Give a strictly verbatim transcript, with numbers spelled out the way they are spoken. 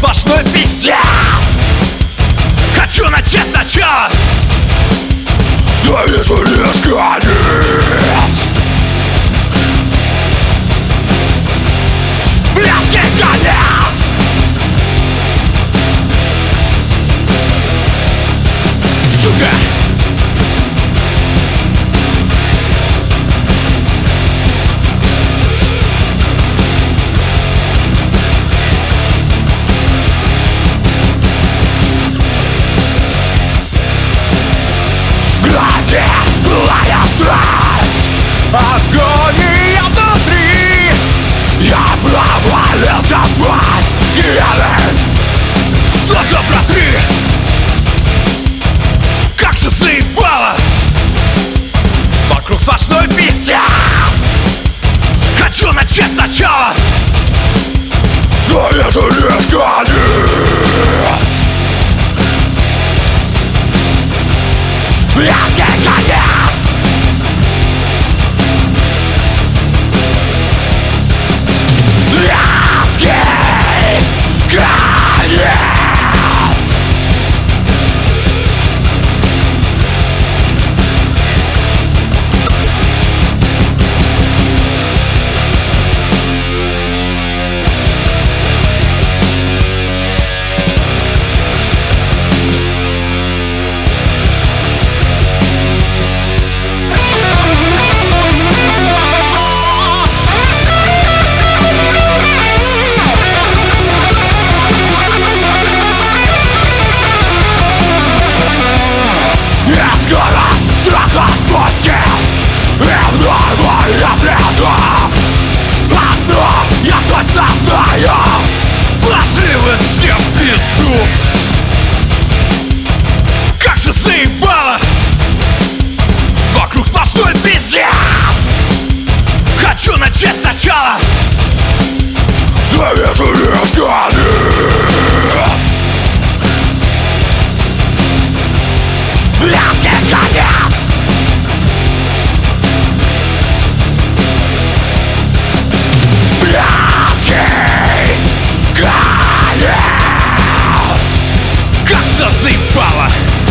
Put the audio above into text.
сплошной пиздец. Хочу начать сначала, я вижу лишь конец. блядский конец. Сука! Была страсть, агония внутри. Я провалился в пасть гиены. Глаза протри, как же заебало. Вокруг сплошной пиздец. Хочу начать сначала, но вижу лишь конец. блядский конец. Блядский конец. Скоро страх отпустит, и вновь я приду. Одно я точно знаю, пошли вы все в пизду. Как же заебало, вокруг сплошной пиздец. Хочу начать сначала, я вижу лишь конец. блядский конец. Блядский конец. Как же заебало.